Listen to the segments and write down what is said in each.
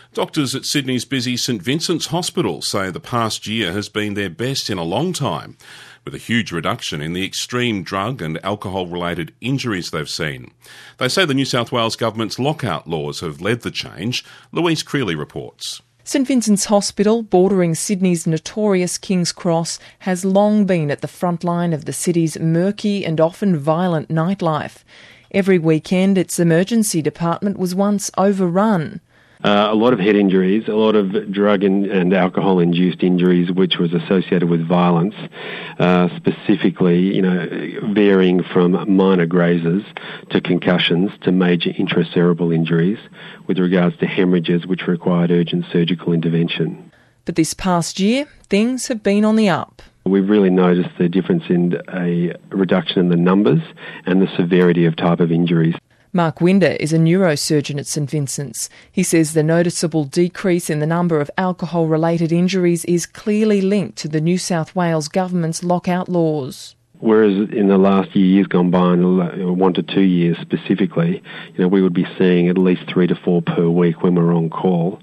Doctors at Sydney's busy St Vincent's Hospital say the past year has been their best in a long time, with a huge reduction in the extreme drug and alcohol-related injuries they've seen. They say the New South Wales government's lockout laws have led the change. Louise Creeley reports. St Vincent's Hospital, bordering Sydney's notorious King's Cross, has long been at the front line of the city's murky and often violent nightlife. Every weekend, its emergency department was once overrun. A lot of head injuries, a lot of drug and alcohol-induced injuries, which was associated with violence, specifically, varying from minor grazes to concussions to major intracerebral injuries, with regards to hemorrhages, which required urgent surgical intervention. But this past year, things have been on the up. We've really noticed the difference in a reduction in the numbers and the severity of type of injuries. Mark Winder is a neurosurgeon at St Vincent's. He says the noticeable decrease in the number of alcohol-related injuries is clearly linked to the New South Wales government's lockout laws. Whereas in the last years gone by, 1 to 2 years specifically, we would be seeing at least 3 to 4 per week when we're on call.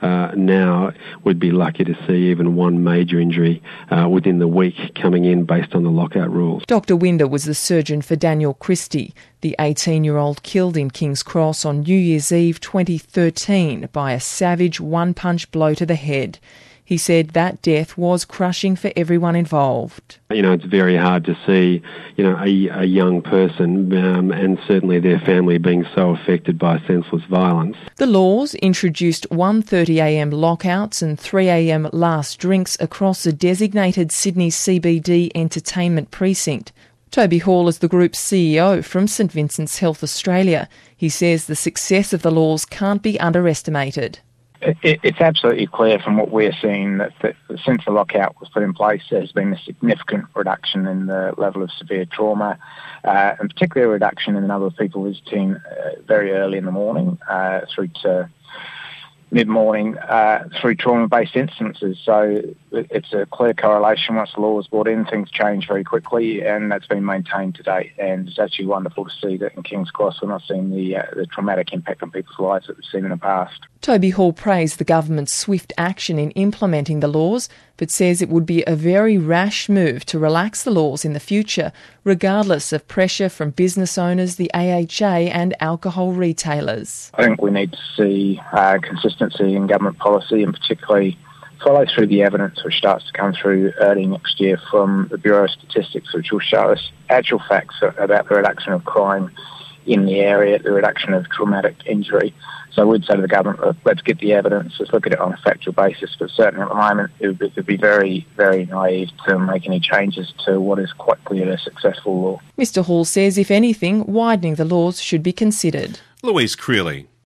Now we'd be lucky to see even one major injury within the week coming in based on the lockout rules. Dr Winder was the surgeon for Daniel Christie, the 18-year-old killed in King's Cross on New Year's Eve 2013 by a savage one-punch blow to the head. He said that death was crushing for everyone involved. It's very hard to see, a young person and certainly their family being so affected by senseless violence. The laws introduced 1:30am lockouts and 3am last drinks across the designated Sydney CBD entertainment precinct. Toby Hall is the group's CEO from St Vincent's Health Australia. He says the success of the laws can't be underestimated. It's absolutely clear from what we're seeing that since the lockout was put in place, there's been a significant reduction in the level of severe trauma, and particularly a reduction in the number of people visiting very early in the morning through to mid-morning through trauma-based instances. So it's a clear correlation. Once the law was brought in, things change very quickly, and that's been maintained to date. And it's actually wonderful to see that in King's Cross we're not seeing the traumatic impact on people's lives that we've seen in the past. Toby Hall praised the government's swift action in implementing the laws, but says it would be a very rash move to relax the laws in the future, regardless of pressure from business owners, the AHA and alcohol retailers. I think we need to see consistency in government policy, and particularly follow through the evidence which starts to come through early next year from the Bureau of Statistics, which will show us actual facts about the reduction of crime in the area, the reduction of traumatic injury. So I would say to the government, let's get the evidence, let's look at it on a factual basis, but certainly at the moment it would be very, very naive to make any changes to what is quite clearly a successful law. Mr Hall says, if anything, widening the laws should be considered. Louise Creeley.